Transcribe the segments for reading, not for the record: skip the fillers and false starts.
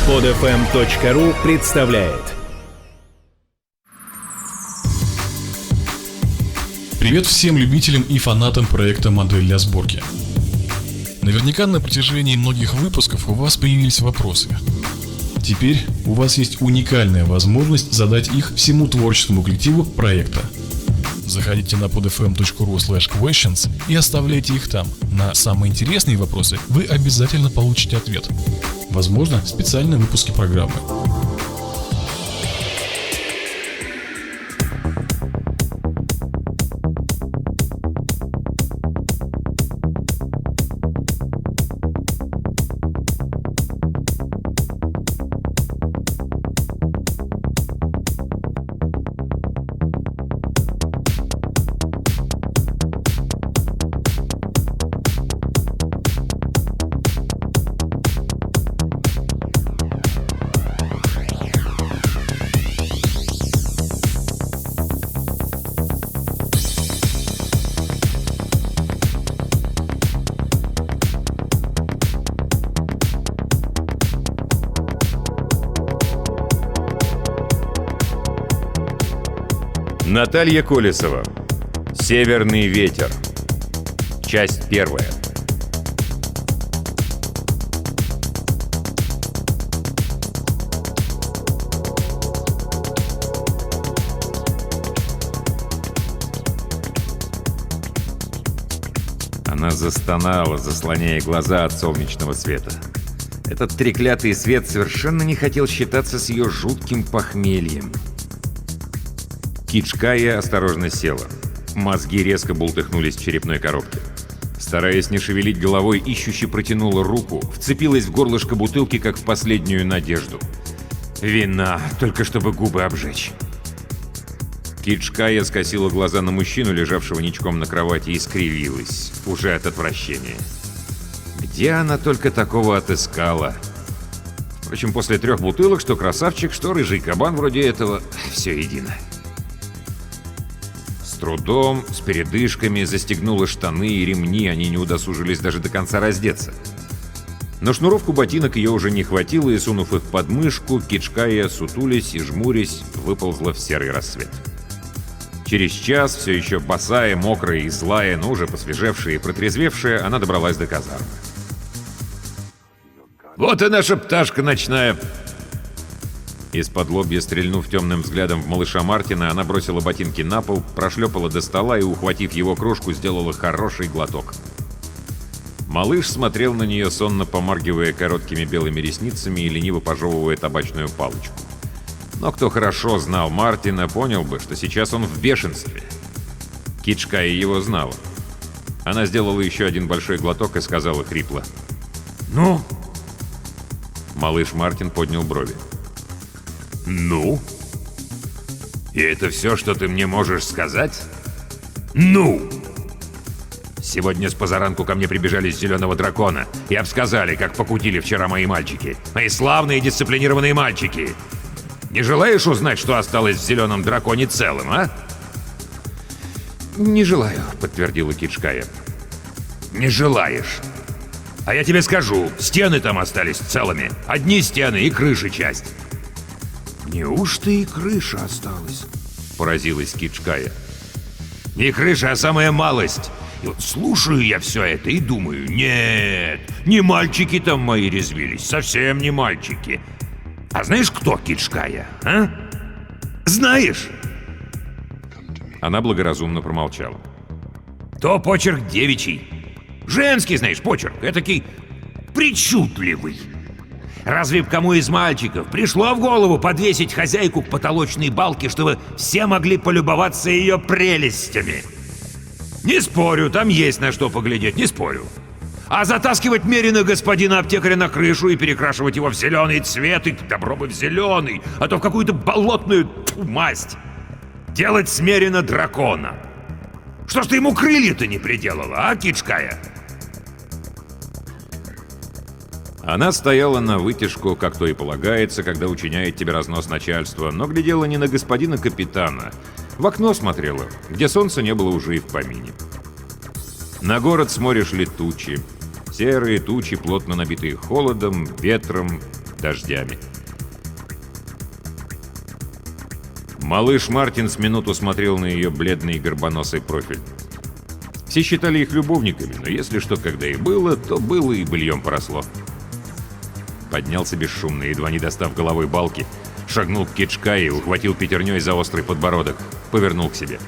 Podfm.ru представляет. Привет всем любителям и фанатам проекта «Модель для сборки». Наверняка на протяжении многих выпусков у вас появились вопросы. Теперь у вас есть уникальная возможность задать их всему творческому коллективу проекта. Заходите на podfm.ru/questions и оставляйте их там. На самые интересные вопросы вы обязательно получите ответ. Возможно, в специальном выпуске программы. Наталья Колесова. Северный ветер. Часть первая. Она застонала, заслоняя глаза от солнечного света. Этот треклятый свет совершенно не хотел считаться с ее жутким похмельем. Кичкая осторожно села. Мозги резко бултыхнулись в черепной коробке. Стараясь не шевелить головой, ищуще протянула руку, вцепилась в горлышко бутылки, как в последнюю надежду. Вина, только чтобы губы обжечь. Кичкая скосила глаза на мужчину, лежавшего ничком на кровати, и скривилась, уже от отвращения. Где она только такого отыскала? Впрочем, после 3 бутылок, что красавчик, что рыжий кабан вроде этого, все едино. С трудом, с передышками застегнула штаны и ремни, они не удосужились даже до конца раздеться. На шнуровку ботинок ее уже не хватило, и, сунув их под мышку, Кичкая, сутулясь и жмурясь, выползла в серый рассвет. Через час, все еще босая, мокрая и злая, но уже посвежевшая и протрезвевшая, она добралась до казармы. «Вот и наша пташка ночная!» Из-под лобья, стрельнув темным взглядом в малыша Мартина, она бросила ботинки на пол, прошлепала до стола и, ухватив его кружку, сделала хороший глоток. Малыш смотрел на нее, сонно помаргивая короткими белыми ресницами и лениво пожевывая табачную палочку. Но кто хорошо знал Мартина, понял бы, что сейчас он в бешенстве. Кичкая его знала. Она сделала еще один большой глоток и сказала хрипло: «Ну?» Малыш Мартин поднял брови. «Ну? И это все, что ты мне можешь сказать? Ну!» Сегодня с позаранку ко мне прибежали с Зеленого Дракона и обсказали, как покутили вчера мои мальчики. Мои славные дисциплинированные мальчики. Не желаешь узнать, что осталось в Зеленом Драконе целым, а? «Не желаю», — подтвердила Кичкая. «Не желаешь? А я тебе скажу, стены там остались целыми. Одни стены и крыши часть». «Неужто и крыша осталась?» — поразилась Кичкая. «Не крыша, а самая малость. И вот слушаю я все это и думаю, нет, не мальчики там мои резвились, совсем не мальчики. А знаешь, кто Кичкая, а? Знаешь?» Она благоразумно промолчала. «То почерк девичий. Женский, знаешь, почерк, этакий причудливый. Разве б кому из мальчиков пришло в голову подвесить хозяйку к потолочной балке, чтобы все могли полюбоваться ее прелестями? Не спорю, там есть на что поглядеть, не спорю. А затаскивать Мерина господина аптекаря на крышу и перекрашивать его в зеленый цвет, и добро бы в зеленый, а то в какую-то болотную масть. Делать с Мерина дракона. Что ж ты ему крылья-то не приделала, а, Кичкая?» Она стояла на вытяжку, как то и полагается, когда учиняет тебе разнос начальства, но глядела не на господина капитана. В окно смотрела, где солнца не было уже и в помине. На город с моря шли тучи. Серые тучи, плотно набитые холодом, ветром, дождями. Малыш Мартин с минуту смотрел на ее бледный горбоносый профиль. Все считали их любовниками, но если что когда и было, то было и быльем поросло. Поднялся бесшумно, едва не достав головой балки, шагнул к Кичкае, ухватил пятерней за острый подбородок, повернул к себе.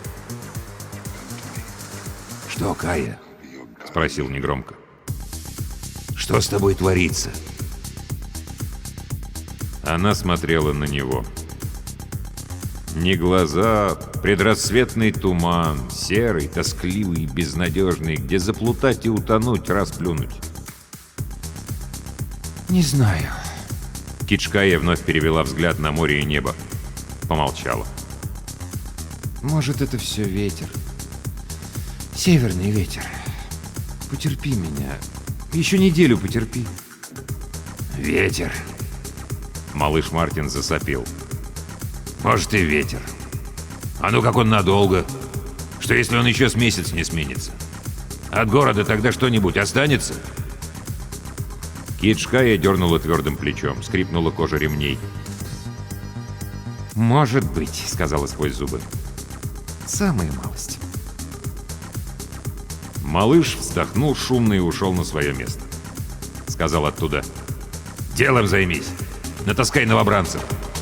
«Что, Кая?» — спросил негромко. «Что с тобой творится?» Она смотрела на него. Не глаза, предрассветный туман, серый, тоскливый и безнадежный, где заплутать и утонуть, расплюнуть. Не знаю. Кичкая вновь перевела взгляд на море и небо. Помолчала. Может, это все ветер. Северный ветер. Потерпи меня. Еще неделю потерпи. Ветер. Малыш Мартин засопел. Может, и ветер. А ну как он надолго? Что если он еще с месяц не сменится? От города тогда что-нибудь останется? Кичкая дернула твердым плечом, скрипнула кожа ремней. «Может быть», — сказала сквозь зубы. «Самая малость». Малыш вздохнул шумно и ушел на свое место. Сказал оттуда: «Делом займись! Натаскай новобранцев!»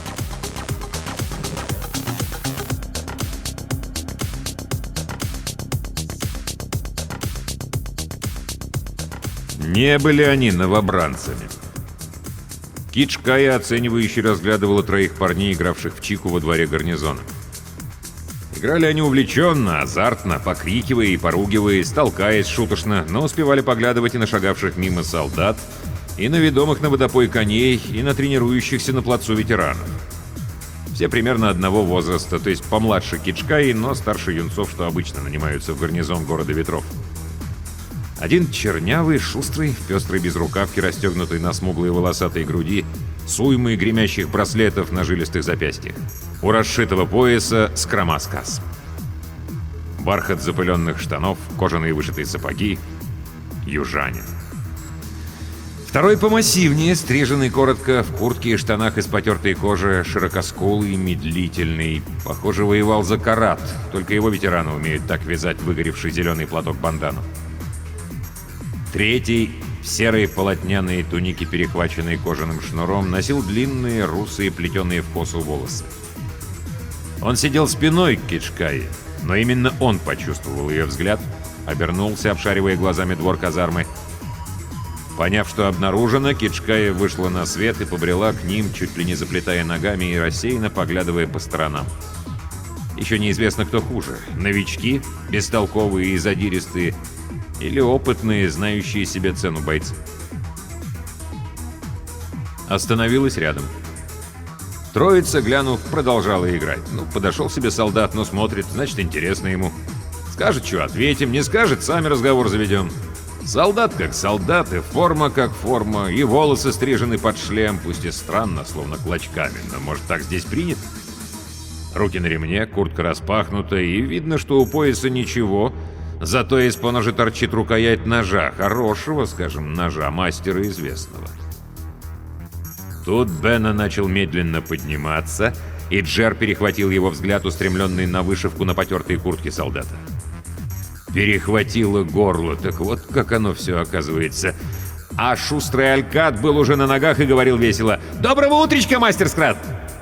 Не были они новобранцами. Кичкая оценивающе разглядывала троих парней, игравших в чику во дворе гарнизона. Играли они увлеченно, азартно, покрикивая и поругиваясь, толкаясь шуточно, но успевали поглядывать и на шагавших мимо солдат, и на ведомых на водопой коней, и на тренирующихся на плацу ветеранов. Все примерно одного возраста, то есть помладше Кичкаи, но старше юнцов, что обычно нанимаются в гарнизон города ветров. Один чернявый, шустрый, в пестрой безрукавке, расстегнутой на смуглой волосатой груди, с уймой гремящих браслетов на жилистых запястьях. У расшитого пояса скромасказ. Бархат запыленных штанов, кожаные вышитые сапоги. Южанин. Второй помассивнее, стриженный коротко, в куртке и штанах из потертой кожи, широкоскулый, медлительный. Похоже, воевал за Карат, только его ветераны умеют так вязать выгоревший зеленый платок-бандану. Третий, в серой полотняной тунике, перехваченной кожаным шнуром, носил длинные, русые, плетеные в косу волосы. Он сидел спиной к Кичкае, но именно он почувствовал ее взгляд, обернулся, обшаривая глазами двор казармы. Поняв, что обнаружено, Кичкая вышла на свет и побрела к ним, чуть ли не заплетая ногами и рассеянно поглядывая по сторонам. Еще неизвестно, кто хуже — новички, бестолковые и задиристые, или опытные, знающие себе цену бойцы. Остановилась рядом. Троица, глянув, продолжала играть. Ну, подошел себе солдат, но смотрит, значит, интересно ему. Скажет, что ответим, не скажет, сами разговор заведем. Солдат как солдат, и форма как форма, и волосы стрижены под шлем, пусть и странно, словно клочками, но, может, так здесь принято? Руки на ремне, куртка распахнута, и видно, что у пояса ничего. Зато из поножа торчит рукоять ножа, хорошего, скажем, ножа мастера известного. Тут Бена начал медленно подниматься, и Джер перехватил его взгляд, устремленный на вышивку на потертой куртке солдата. Перехватило горло, так вот как оно все оказывается. А шустрый Алькат был уже на ногах и говорил весело: «Доброго утречка, мастер Скрат!»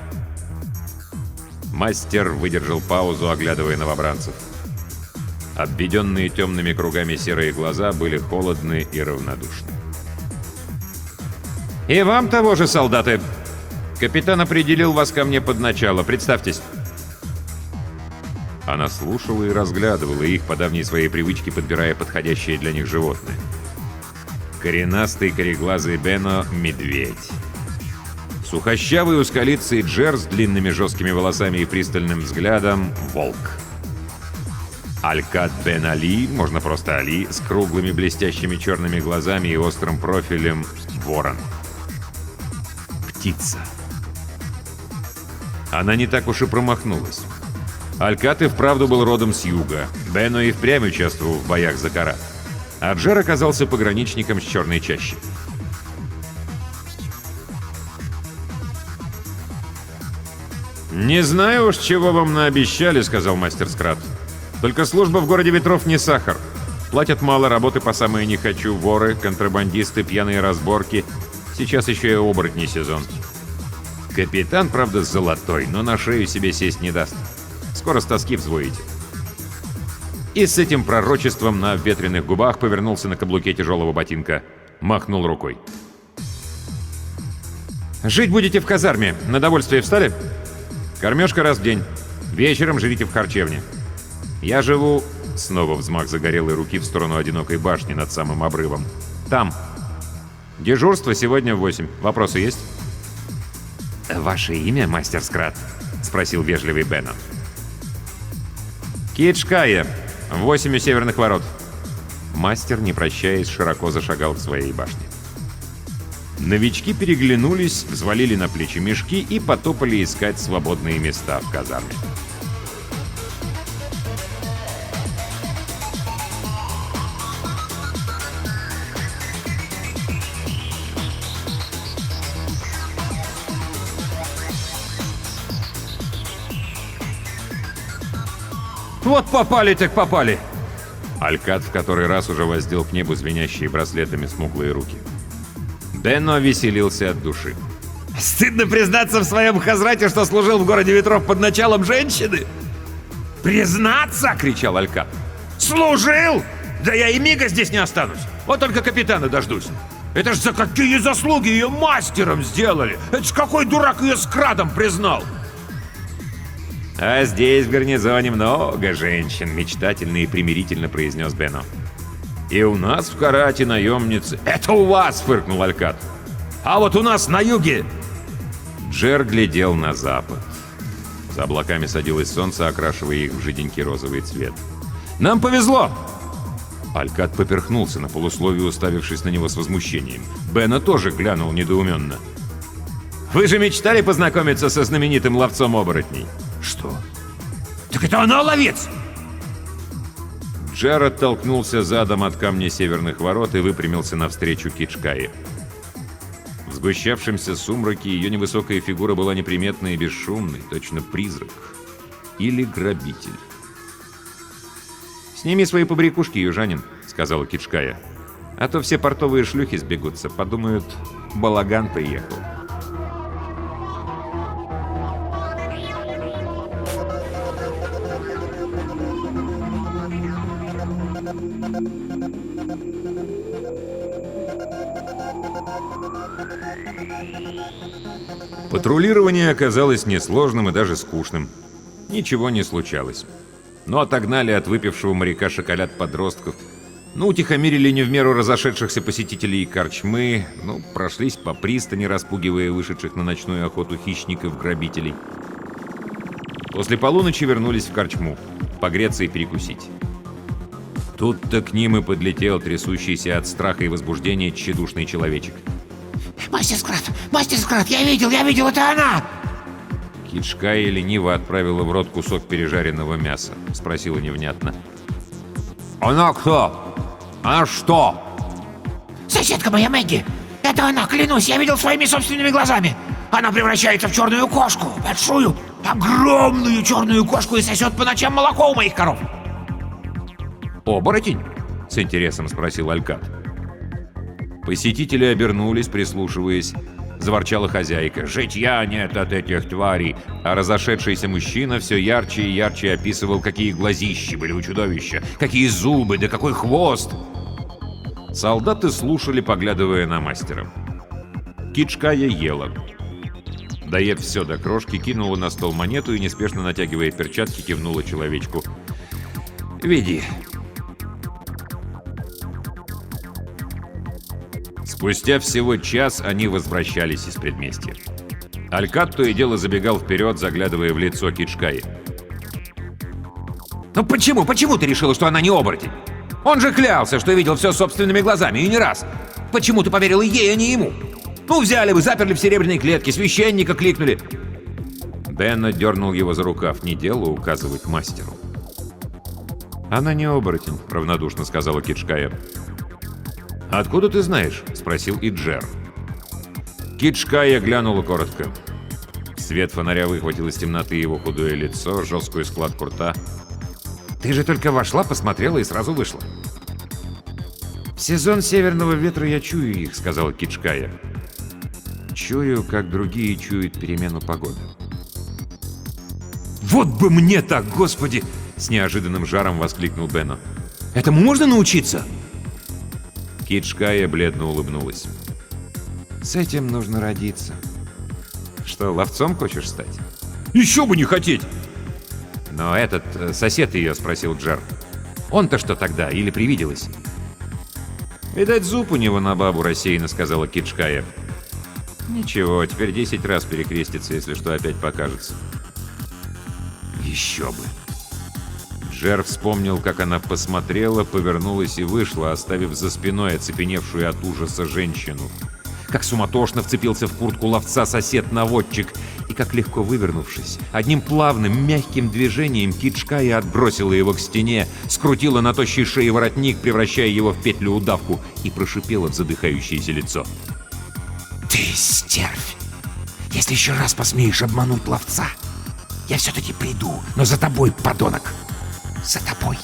Мастер выдержал паузу, оглядывая новобранцев. Обведенные темными кругами серые глаза были холодны и равнодушны. «И вам того же, солдаты! Капитан определил вас ко мне под начало. Представьтесь!» Она слушала и разглядывала их, по давней своей привычке подбирая подходящее для них животное. Коренастый кореглазый Бено — медведь. Сухощавый узколицый Джер с длинными жесткими волосами и пристальным взглядом — волк. Алькат Бен Али, можно просто Али, с круглыми блестящими черными глазами и острым профилем — ворон. Птица. Она не так уж и промахнулась. Алькат и вправду был родом с юга. Бено и впрямь участвовал в боях за Карат. А Джер оказался пограничником с черной чащей. «Не знаю уж, чего вам наобещали», — сказал мастер Скрат. «Только служба в городе ветров не сахар. Платят мало, работы по самое не хочу, воры, контрабандисты, пьяные разборки. Сейчас еще и оборотний сезон. Капитан, правда, золотой, но на шею себе сесть не даст. Скоро с тоски взвоите». И с этим пророчеством на ветреных губах повернулся на каблуке тяжелого ботинка. Махнул рукой. «Жить будете в казарме. На довольствие встали? Кормежка раз в день. Вечером жрите в харчевне. Я живу...» Снова взмах загорелой руки в сторону одинокой башни над самым обрывом. «Там. Дежурство сегодня в 8. Вопросы есть?» «Ваше имя, мастер Скрат?» — спросил вежливый Бенно. «Китшкая. 8 у северных ворот». Мастер, не прощаясь, широко зашагал к своей башне. Новички переглянулись, взвалили на плечи мешки и потопали искать свободные места в казарме. «Вот попали так попали!» Алькат в который раз уже воздел к небу звенящие браслетами смуглые руки. Бенно веселился от души. Стыдно признаться в своем хазрате, что служил в городе ветров под началом женщины? «Признаться?» — кричал Алькат. «Служил? Да я и мига здесь не останусь. Вот только капитана дождусь. Это ж за какие заслуги ее мастером сделали! Это ж какой дурак ее скрадом признал!» «А здесь в гарнизоне много женщин», — мечтательно и примирительно произнес Бенно. «И у нас в Карате наемницы...» «Это у вас!» — фыркнул Алькат. «А вот у нас на юге...» Джер глядел на запад. За облаками садилось солнце, окрашивая их в жиденький розовый цвет. «Нам повезло!» Алькат поперхнулся на полусловие, уставившись на него с возмущением. Бенно тоже глянул недоуменно. «Вы же мечтали познакомиться со знаменитым ловцом оборотней?» «Что? Так это она ловец!» Джер оттолкнулся задом от камня северных ворот и выпрямился навстречу Китшкае. В сгущавшемся сумраке ее невысокая фигура была неприметной и бесшумной, точно призрак. Или грабитель. «Сними свои побрякушки, южанин», — сказала Китшкая. «А то все портовые шлюхи сбегутся, подумают, балаган приехал». Патрулирование оказалось несложным и даже скучным. Ничего не случалось. Но отогнали от выпившего моряка шоколад подростков, утихомирили не в меру разошедшихся посетителей корчмы, прошлись по пристани, распугивая вышедших на ночную охоту хищников-грабителей. После полуночи вернулись в корчму, погреться и перекусить. Тут-то к ним и подлетел трясущийся от страха и возбуждения тщедушный человечек. Мастер Скрат, я видел, это она!» Китшкая лениво отправила в рот кусок пережаренного мяса. Спросила невнятно. «Она кто? А что?» «Соседка моя Мэгги! Это она, клянусь, я видел своими собственными глазами! Она превращается в черную кошку, большую, огромную черную кошку и сосет по ночам молоко у моих коров!» «Оборотень?» — с интересом спросил Алькат. Посетители обернулись, прислушиваясь. Заворчала хозяйка. «Житья нет от этих тварей!» А разошедшийся мужчина все ярче и ярче описывал, какие глазищи были у чудовища, какие зубы, да какой хвост! Солдаты слушали, поглядывая на мастера. Китшкая ела. Доев все до крошки, кинула на стол монету и, неспешно натягивая перчатки, кивнула человечку. «Веди». Спустя всего час они возвращались из предместья. Алькат то и дело забегал вперед, заглядывая в лицо Китшкаи. «Ну почему ты решила, что она не оборотень? Он же клялся, что видел все собственными глазами, и не раз. Почему ты поверила ей, а не ему? Взяли бы, заперли в серебряной клетке, священника кликнули». Бенно дернул его за рукав, не дело указывать мастеру. «Она не оборотень», — равнодушно сказала Китшкая. «Откуда ты знаешь?» — спросил Иджер. Китшкая глянула коротко. В Свет фонаря выхватил из темноты его худое лицо, жесткую складку рта. «Ты же только вошла, посмотрела и сразу вышла». «В сезон северного ветра я чую их», — сказала Кичкая. «Чую, как другие чуют перемену погоды». «Вот бы мне так, господи!» — с неожиданным жаром воскликнул Бено. «Этому можно научиться?» Кичкая бледно улыбнулась. «С этим нужно родиться». «Что, ловцом хочешь стать?» «Еще бы не хотеть!» «Но этот сосед ее», — спросил Джер. «Он-то что тогда? Или привиделось?» «Видать, зуб у него на бабу», — рассеянно сказала Кичкая. «Ничего, теперь 10 раз перекрестится, если что опять покажется». «Еще бы!» Джер вспомнил, как она посмотрела, повернулась и вышла, оставив за спиной оцепеневшую от ужаса женщину. Как суматошно вцепился в куртку ловца сосед-наводчик, и как легко вывернувшись, одним плавным, мягким движением Кичкая отбросила его к стене, скрутила на тощей шее воротник, превращая его в петлю-удавку, и прошипела в задыхающееся лицо. Ты стервь! Если еще раз посмеешь обмануть ловца, я все-таки приду, но за тобой, подонок! За тобой!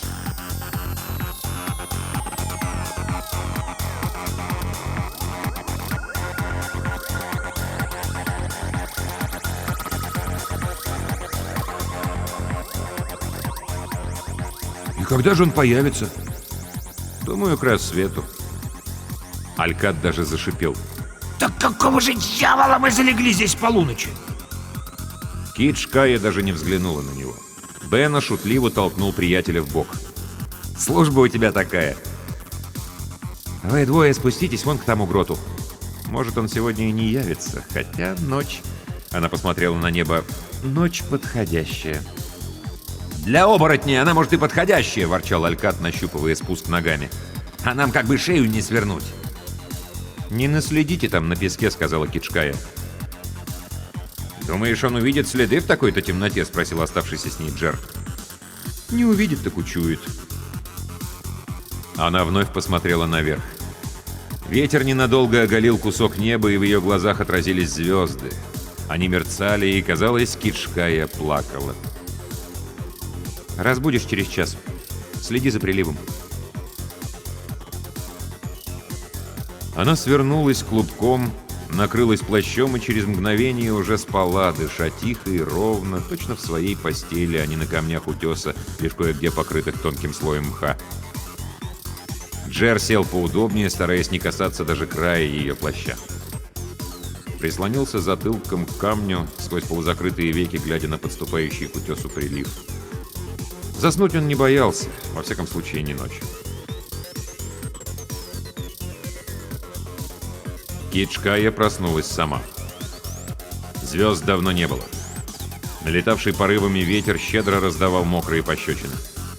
«И когда же он появится?» «Думаю, к рассвету». Алькат даже зашипел. Так какого же дьявола мы залегли здесь в полуночи? Кичкая даже не взглянула на него. Бена шутливо толкнул приятеля в бок. «Служба у тебя такая. Вы двое спуститесь вон к тому гроту. Может, он сегодня и не явится, хотя ночь...» Она посмотрела на небо. «Ночь подходящая». «Для оборотней она, может, и подходящая», — ворчал Алькат, нащупывая спуск ногами. «А нам как бы шею не свернуть». «Не наследите там на песке», — сказала Кичкая. «Думаешь, он увидит следы в такой-то темноте?» — спросил оставшийся с ней Джер. «Не увидит, так учует». Она вновь посмотрела наверх. Ветер ненадолго оголил кусок неба, и в ее глазах отразились звезды. Они мерцали, и, казалось, Кичкая плакала. «Разбудишь через час. Следи за приливом». Она свернулась клубком, накрылась плащом и через мгновение уже спала, дыша тихо и ровно, точно в своей постели, а не на камнях утеса, лишь кое-где покрытых тонким слоем мха. Джер сел поудобнее, стараясь не касаться даже края ее плаща. Прислонился затылком к камню, сквозь полузакрытые веки, глядя на подступающий к утесу прилив. Заснуть он не боялся, во всяком случае не ночью. Кичкая проснулась сама. Звезд давно не было. Налетавший порывами ветер щедро раздавал мокрые пощечины.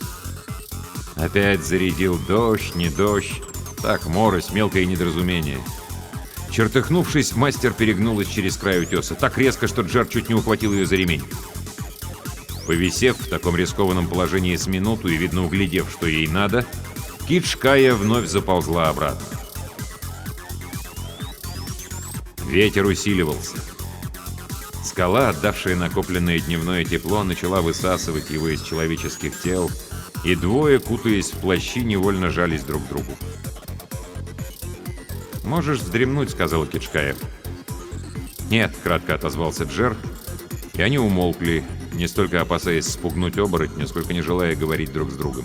Опять зарядил дождь, не дождь. Так, морось, мелкое недоразумение. Чертыхнувшись, мастер перегнулась через край утеса. Так резко, что Джер чуть не ухватил ее за ремень. Повисев в таком рискованном положении с минуту и, видно, углядев, что ей надо, Кичкая вновь заползла обратно. Ветер усиливался. Скала, отдавшая накопленное дневное тепло, начала высасывать его из человеческих тел, и двое, кутаясь в плащи, невольно жались друг к другу. «Можешь вздремнуть», — сказала Кичкая. «Нет», — кратко отозвался Джер, и они умолкли, не столько опасаясь спугнуть оборотня, сколько не желая говорить друг с другом.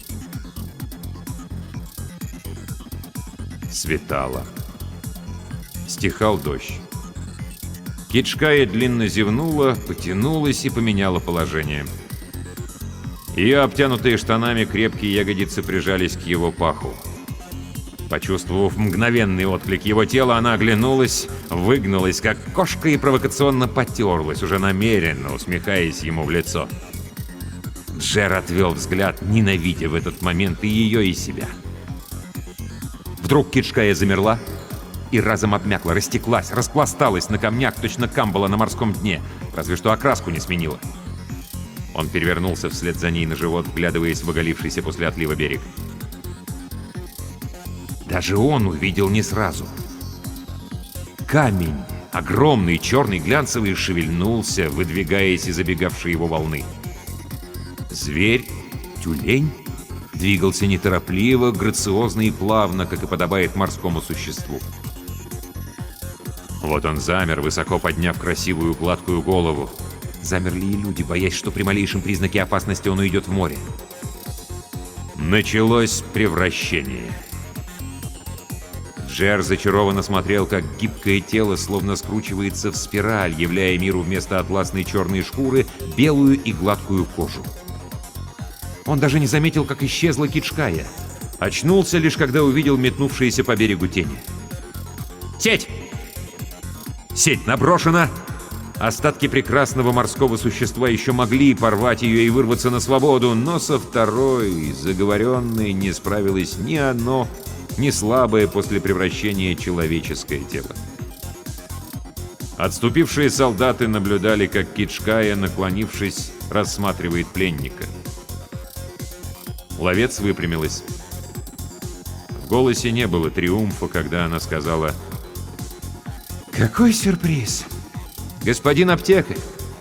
Светало. Стихал дождь. Кичкая длинно зевнула, потянулась и поменяла положение. Ее обтянутые штанами крепкие ягодицы прижались к его паху. Почувствовав мгновенный отклик его тела, она оглянулась, выгнулась, как кошка, и провокационно потерлась, уже намеренно усмехаясь ему в лицо. Джер отвел взгляд, ненавидя в этот момент и ее, и себя. Вдруг Кичкая замерла и разом обмякла, растеклась, распласталась на камнях, точно камбала на морском дне, разве что окраску не сменила. Он перевернулся вслед за ней на живот, вглядываясь в оголившийся после отлива берег. Даже он увидел не сразу. Камень, Огромный черный глянцевый шевельнулся, выдвигаясь из забегавшей его волны. Зверь, тюлень, двигался неторопливо, грациозно и плавно, как и подобает морскому существу. Вот он замер, высоко подняв красивую гладкую голову. Замерли и люди, боясь, что при малейшем признаке опасности он уйдет в море. Началось превращение. Джер зачарованно смотрел, как гибкое тело словно скручивается в спираль, являя миру вместо атласной черной шкуры белую и гладкую кожу. Он даже не заметил, как исчезла Кичкая. Очнулся лишь, когда увидел метнувшиеся по берегу тени. «Сеть! Сеть наброшена!» Остатки прекрасного морского существа еще могли порвать ее и вырваться на свободу, но со второй, заговоренной, не справилось ни оно, ни слабое после превращения человеческое тело. Отступившие солдаты наблюдали, как Кичкая, наклонившись, рассматривает пленника. Ловец выпрямилась. В голосе не было триумфа, когда она сказала: «Какой сюрприз! Господин аптекарь!»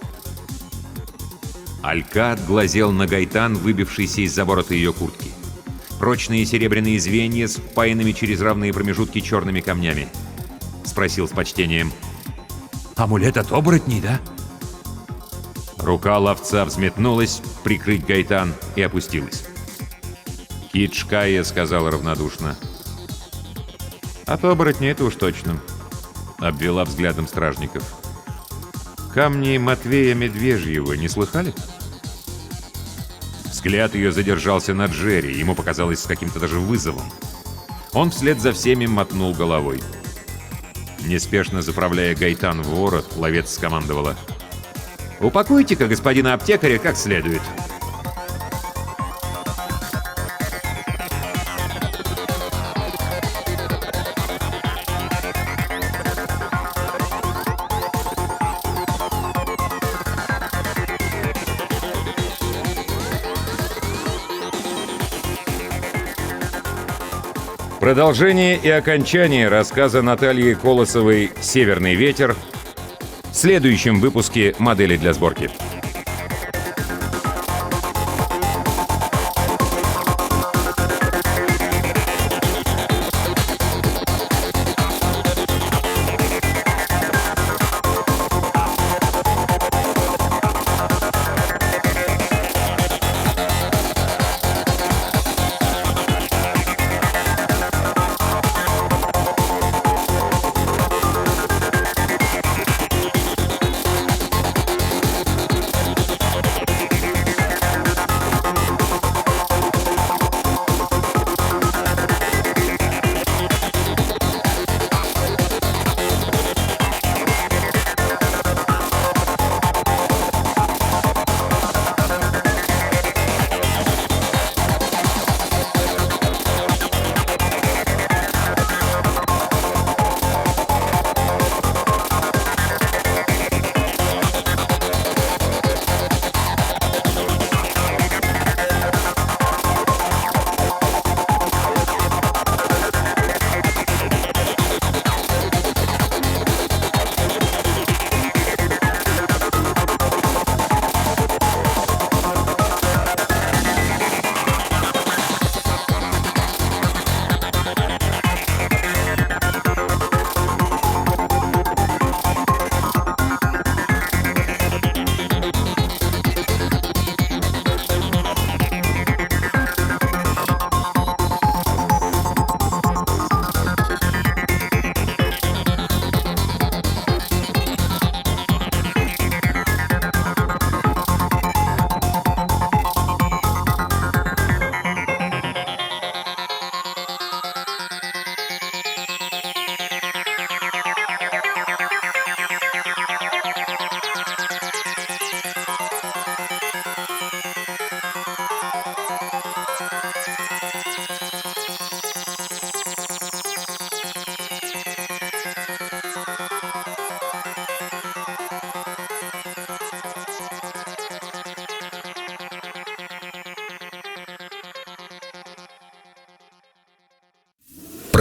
Алькат глазел на Гайтан, выбившийся из-за ворота ее куртки. Прочные серебряные звенья с впаянными через равные промежутки черными камнями. Спросил с почтением: «Амулет от оборотней, да?» Рука ловца взметнулась прикрыть Гайтан и опустилась. Кичкая сказала равнодушно: «От оборотней это уж точно», — обвела взглядом стражников. «Камни Матвея Медвежьего не слыхали?» Взгляд ее задержался на Джерри, ему показалось с каким-то даже вызовом. Он вслед за всеми мотнул головой. Неспешно заправляя Гайтан в ворот, ловец скомандовала: «Упакуйте-ка господина аптекаря как следует». Продолжение и окончание рассказа Натальи Колосовой «Северный ветер» в следующем выпуске «Модели для сборки».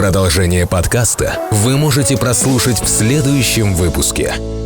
Продолжение подкаста вы можете прослушать в следующем выпуске.